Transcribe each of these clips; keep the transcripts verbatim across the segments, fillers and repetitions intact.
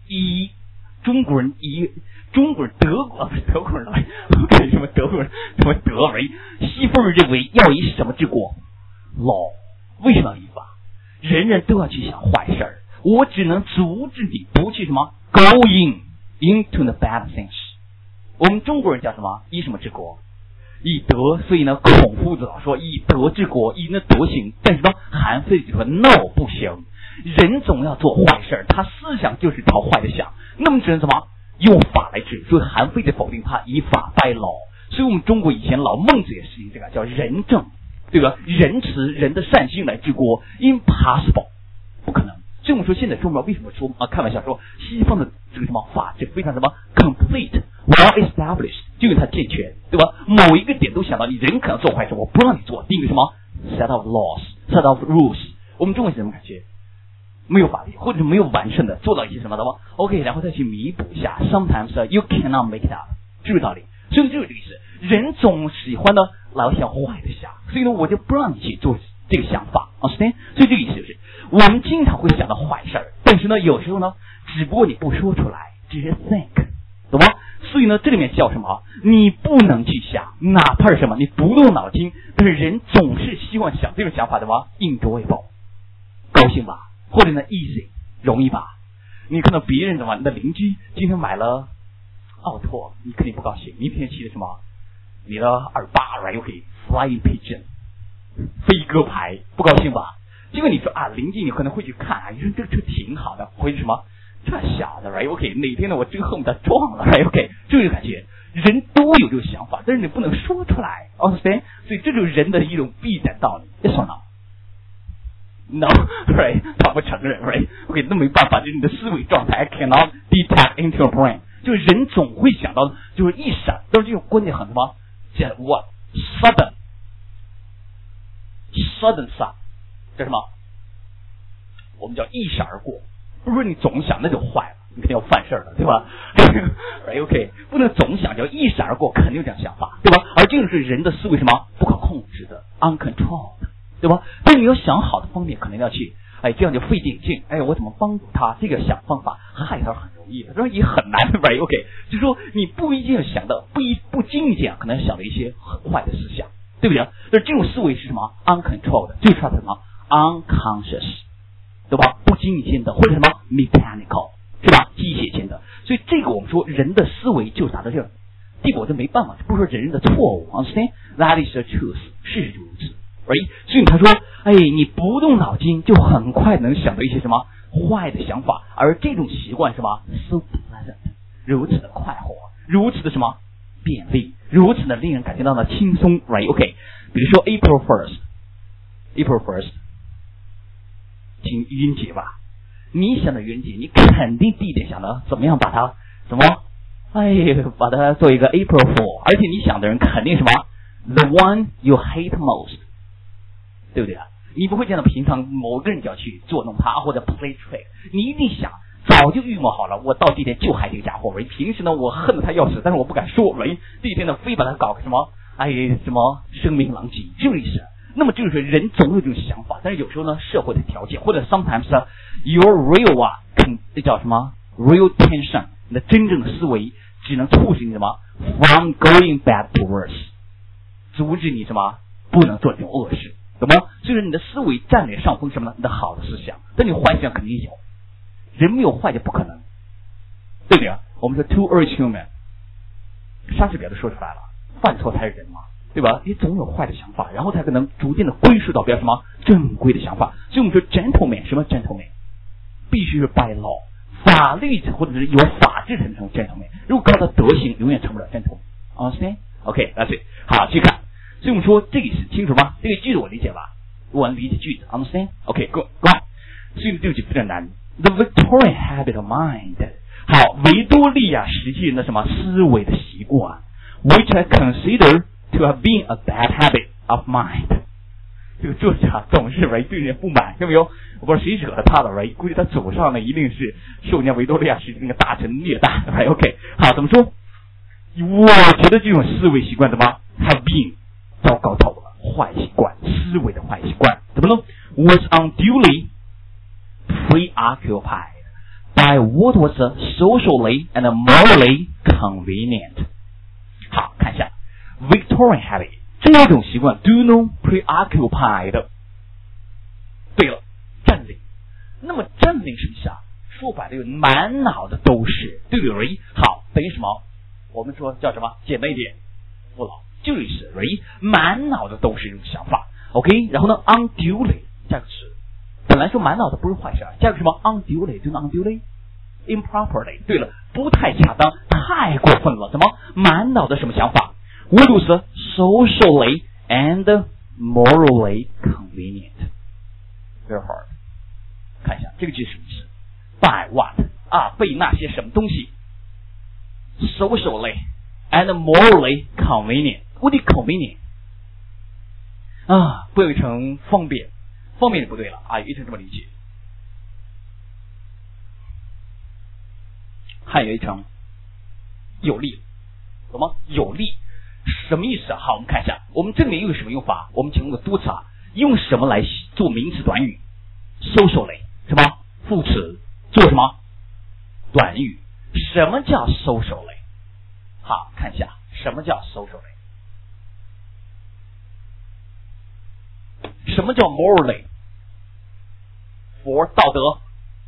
以中国人以中国人德国不是德国人来，为什么德国人什么德为西方人认为要以什么治国 law？ 为什么要依法？人人都要去想坏事儿，我只能阻止你不去什么 going into the bad things。我们中国人叫什么？以什么治国？以德。所以呢，孔夫子老说以德治国，以那德行。但是呢，韩非子就说 no 不行，人总要做坏事，他思想就是朝坏的想，那么只能怎么用法来治？所以韩非子否定他以法代劳。所以我们中国以前老孟子也是这个叫仁政，对吧？仁慈，人的善心来治国 ，impossible， 不可能。所以我们说现在中国为什么说啊？开玩笑说西方的这个什么法治非常什么 complete。Well established， 就因为它健全，对吧？某一个点都想到你人可能做坏事，我不让你做，定一个什么 set of laws， set of rules。我们中国是什么感觉？没有法律，或者是没有完善的做到一些什么的吗 ？OK， 然后再去弥补一下。Sometimes you cannot make it up， 这个道理。所以就是这个意思。人总喜欢呢老想坏的想，所以呢我就不让你去做这个想法 ，understand？ 所以这个意思就是，我们经常会想到坏事儿，但是呢有时候呢，只不过你不说出来，只是 think， 懂吗？所以呢，这里面叫什么？你不能去想，哪怕是什么，你不动脑筋，但是人总是希望想这种想法的吗 ？enjoyable， 高兴吧，或者呢 easy， 容易吧？你看到别人的嘛，你的邻居今天买了奥拓，你肯定不高兴。明天骑的什么？你的二八 right OK flying pigeon， 飞鸽牌，不高兴吧？结果你说啊，邻居你可能会去看啊，你说这个车挺好的，回去什么？这小的 right OK， 哪天呢我真恨不得撞了 right OK， 这个感觉人都有这个想法，但是你不能说出来 ，understand？ 所以这就是人的一种必然道理。Yes or no？No， right？ 他不承认 right OK， 那没办法，就是你的思维状态 I cannot detect into your brain， 就是人总会想到，就是一闪，但是这种观点很什么？叫 what sudden sudden thought， 叫什么？我们叫一闪而过。不是你总想那就坏了，你肯定要犯事了，对吧？right OK， 不能总想，叫一闪而过，肯定有这样想法，对吧？而这个是人的思维什么不可控制的 ，uncontrolled， 对吧？但你要想好的方面，可能要去，哎，这样就费点劲，哎，我怎么帮助他？这个想方法，害他很容易的，这也很难 ，right OK， 就是说你不一定要想到，不一不经意间可能想到一些很坏的思想，对不对？但是这种思维是什么 ？uncontrolled， 就是它什么 unconscious。对吧？不经意间的，或者什么 mechanical， 是吧？机械间的。所以这个我们说人的思维就达到这儿，这个我就没办法，不是说人的错误 ，understand？ That is the truth， 是如此。right？ 所以他说，哎，你不动脑筋就很快能想到一些什么坏的想法，而这种习惯是吧 ？So pleasant， 如此的快活，如此的什么便利，如此的令人感觉到的轻松 ，right？ OK， 比如说 April first，April first。请愚人节吧，你想到愚人节，你肯定第一点想到怎么样把它怎么，哎，把它做一个 April Fool， 而且你想的人肯定什么 ，the one you hate most， 对不对啊？你不会见到平常某个人就要去捉弄他或者 play trick， 你一定想早就预谋好了，我到这天就害这个家伙，喂，平时呢我恨得他要死，但是我不敢说，喂，这一天呢非把他搞个什么，哎，什么声名狼藉，这个意思。那么就是说，人总有这种想法，但是有时候呢，社会的条件或者 sometimes your real 啊，这叫什么 real tension， 你的真正的思维只能促使你什么 from going bad to worse， 阻止你什么不能做这种恶事，懂吗？所以说你的思维占领上风什么呢？你的好的思想，但你坏想肯定有，人没有坏就不可能，对不对啊？我们说 to urge human， 莎士比亚都说出来了，犯错才是人嘛。对吧？你总有坏的想法，然后才可能逐渐的归属到比较什么正规的想法。所以我们说 gentleman 什么 gentleman， 必须是 by law， 法律或者是有法治才能成 gentleman。如果靠他德行，永远成不了 gentleman。understand？ OK，that's it。好，去看。所以我们说这个是清楚吗？这个句子我理解吧？我理解句子 ，understand？ OK，go go。所以这个就非常难。The Victorian habit of mind， 好，维多利亚时期人的什么思维的习惯 ，which I consider。To have been a bad habit of mind， 这个作者总是为对人不满，有没有？我不知道谁惹了他的，喂，估计他祖上呢一定是受人家维多利亚时期那个大臣虐待的，喂 ，OK， 好，怎么说？我觉得这种思维习惯怎么 have been 糟糕透了，坏习惯，思维的坏习惯，怎么呢 ？Was unduly preoccupied by by what was socially and morally convenient。好，看一下 Victorian habit 这种习惯 do not preoccupied。对了，占领。那么占领什么意思啊？说白了，满脑的都是，对不对？好，等于什么？我们说叫什么？简单一点，不老，就是 right， 满脑的都是这种想法。OK， 然后呢 ，unduly 加个词，本来说满脑的不是坏事，加个什么 unduly， 对吗 ？unduly，improperly。对了，不太恰当，太过分了。怎么满脑的什么想法 ？What was socially and morally convenient？ Very hard。看一下这个句是什么意思 ？By what 啊？被那些什么东西 ？Socially and morally convenient。What is convenient？ 啊，不有一成方便，方便就不对了啊，有一成这么理解。还有一成有利，懂吗？有利什么意思啊？好，我们看一下，我们这里面用什么用法？我们请用个多词啊，用什么来做名词短语 ？Socially 什么副词做什么短语？什么叫 socially？ 好，看一下什么叫 socially？ 什么叫 morally？ for 道德，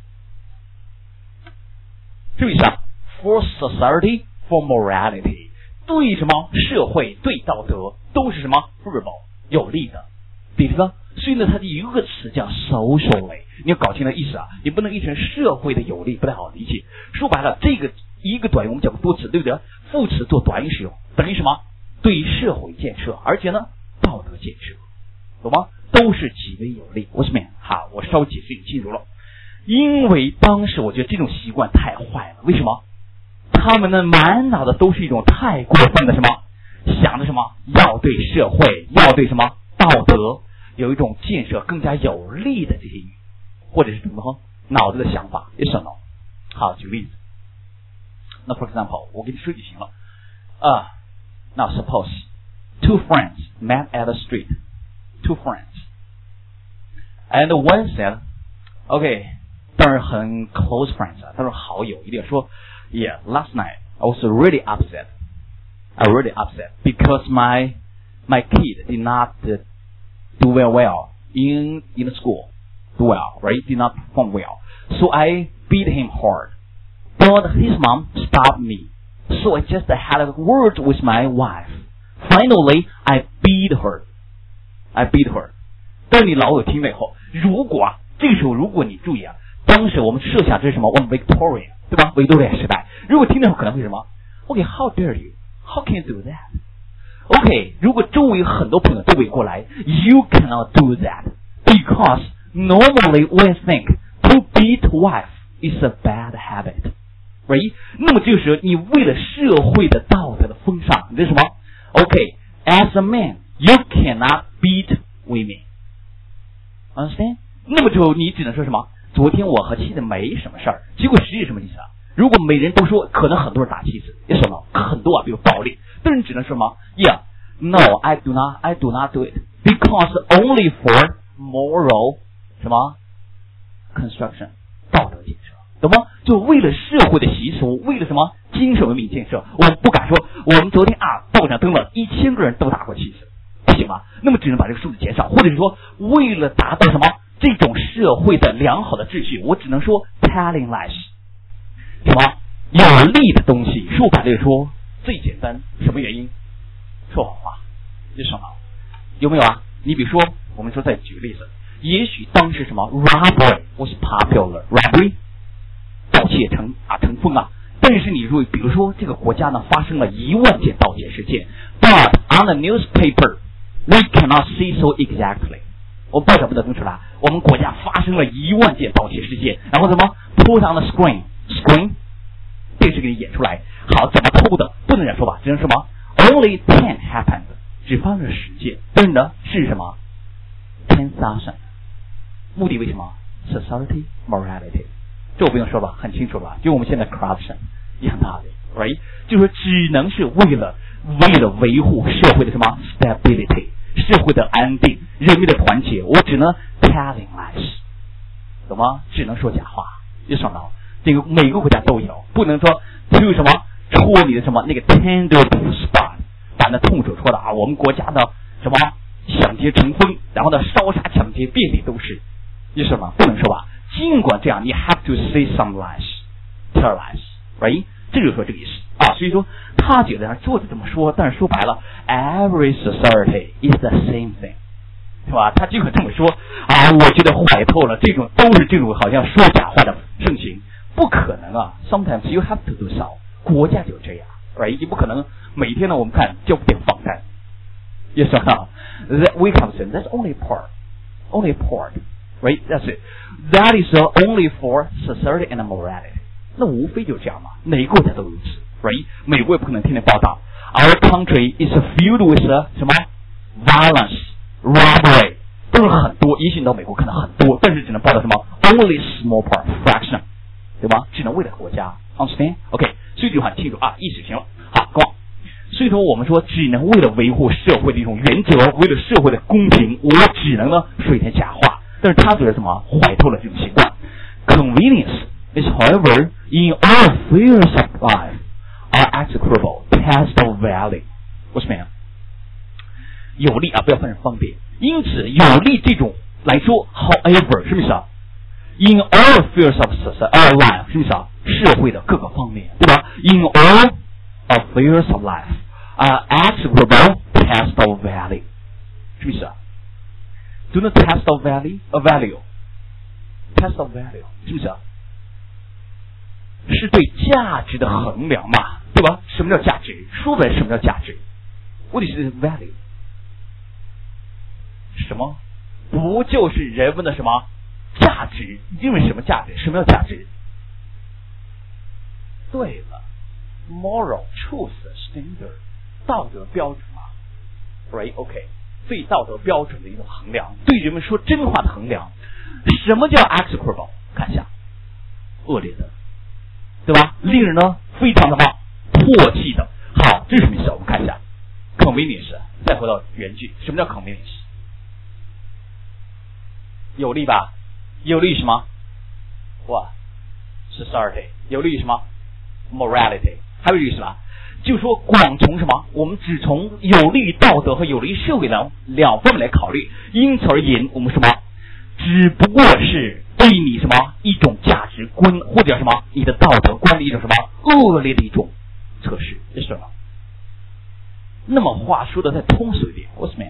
这个意思啊 ？for society for morality， 对什么社会对道德都是什么 favorable 有利的，对吧？所以呢，它就有一个词叫 socially， 你要搞清楚意思啊，你不能译成社会的有利，不太好理解。说白了，这个一个短语我们讲过多词，对不对？副词做短语使用，等于什么？对于社会建设，而且呢，道德建设，懂吗？都是极为有利。为什么呀？好，我稍微解释你清楚了。因为当时我觉得这种习惯太坏了，为什么？他们呢满脑的都是一种太过分的什么，想的什么，要对社会，要对什么道德有一种建设更加有利的这些语，或者是什么脑子的想法 ，yes or no？ 好，举个例子。那 for example， 我给你说就行了。啊、uh, ，Now suppose two friends met at the street. Two friends, and one said, "Okay." 当然很 close friends 啊，他说好友一定说 ，Yeah, last night I was really upset. I really upset because my my kid did not uh, do very well in in the school. Do well, right? Did not perform well. So I beat him hard. But his mom stopped me. So I just had a word with my wife. Finally, I beat her. I beat her. 但是你老友听了以后，如果啊，这个时候如果你注意啊，当时我们设想这是什么？我们 Victorian 对吧？维多利亚时代。如果听了以后可能会什么 ？Okay, how dare you? How can you do that? Okay, 如果周围有很多朋友都围过来 ，You cannot do that because normally we think to beat wife is a bad habit, right? 那么这个时候你为了社会的道德的风尚，你这是什么 ？Okay, as a man, you cannot beat women. Understand? 那么之后你只能说什么？昨天我和妻子没什么事儿。结果实际什么意思啊？如果每人都说，可能很多人打妻子，也说了很多啊，比如暴力，但是你只能说什么 ？Yeah, no, I do not, I do not do it because only for moral 什么 construction 道德建设，懂吗？就为了社会的习俗，为了什么精神文明建设，我们不敢说我们昨天啊报上登了一千个人都打过妻子，不行吧？那么只能把这个数字减少，或者是说为了达到什么这种社会的良好的秩序，我只能说 telling lies。什么有利的东西，说白了说最简单，什么原因？说谎话，就什么？有没有啊？你比如说，我们说再举个例子，也许当时什么 robbery was popular， robbery 盗窃成啊成风啊。但是你如果比如说这个国家呢发生了一万件盗窃事件 ，but on the newspaper we cannot see so exactly。我们报纸不能登出来，我们国家发生了一万件盗窃事件，然后什么 put on the screen。Screen 电视给你演出来，好，怎么偷的不能这样说吧，只能什么 only ten happened， 只发生了十件，但是呢是什么 ten thousand， 目的为什么 society morality， 这我不用说吧，很清楚吧，就我们现在 corruption 一样道理 right， 就是说只能是为了为了维护社会的什么 stability， 社会的安定，人民的团结，我只能 telling lies， 懂吗？只能说假话，就上到这个每个国家都有，不能说只有什么戳你的什么那个 tender spot， 把那痛处戳的啊，我们国家的什么抢劫成风，然后呢烧杀抢劫遍地都是，你说什么不能说吧？尽管这样，你 have to say some lies, tell lies，right？ 这就是说这个意思啊。所以说他觉得作者这么说，但是说白了 ，every society is the same thing， 是吧？他就可这么说啊，我觉得坏透了，这种都是这种好像说假话的盛行，不可能啊。Sometimes you have to do so， 国家就这样 ，right？ 你不可能每天呢，我们看就点访谈，也是啊。That we can say that's only part, only part, right? That's it. That is only for society and morality. 那无非就这样嘛，哪个国家都如此 ，right？ 美国也不可能天天报道 ，Our country is filled with 什么 violence, robbery， 都是很多。也许你到美国看到很多，但是只能报道什么 only small part, fraction， 对吧？只能为了国家 ，understand？ OK， 所以这句话清楚啊，意思行了。好，各位。所以说，我们说只能为了维护社会的一种原则，为了社会的公平，我只能呢说一点假话。但是他觉得什么坏透了这种习惯。Convenience is, however, in all spheres of life, are execrable, test of value。为什么呀？有利啊，不要分成方便。因此，有利这种来说 ，however， 什么意思啊 ？In all spheres of society, life， 什么意思啊？社会的各个方面，对吧 ？In all affairs of life are execrable, test of value。什么意思啊？ Do not test of value, a value, test of value， 什么意思啊？是对价值的衡量嘛，对吧？什么叫价值？说白了，什么叫价值？what is value？ 什么？不就是人们的什么价值？因为什么价值？什么叫价值？对了 ，moral truth standard， 道德标准嘛 ，right？ OK， 对道德标准的一种衡量，对人们说真话的衡量。什么叫 execrable？ 看一下，恶劣的，对吧？令人呢非常的嘛唾弃的。好，这是什么意思？我们看一下 ，convenience。再回到原句，什么叫 convenience？ 有利吧？有利于什么？哇 ，society 有利于什么 ？morality 还有利于什么？就说广从什么？我们只从有利于道德和有利于社会的两方面来考虑。因此而言，我们什么？只不过是对你什么一种价值观或者什么你的道德观的一种什么恶劣的一种测试，这是什么？那么话说的再通俗一点，为什么呀？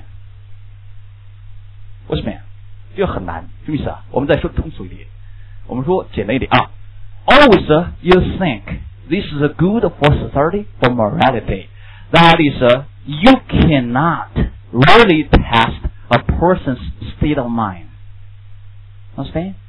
为什么呀？这个很难，什么意思啊？我们再说通俗一点，我们说简单一点啊。Always you think this is good for society, for morality. That is, you cannot really test a person's state of mind. Understand?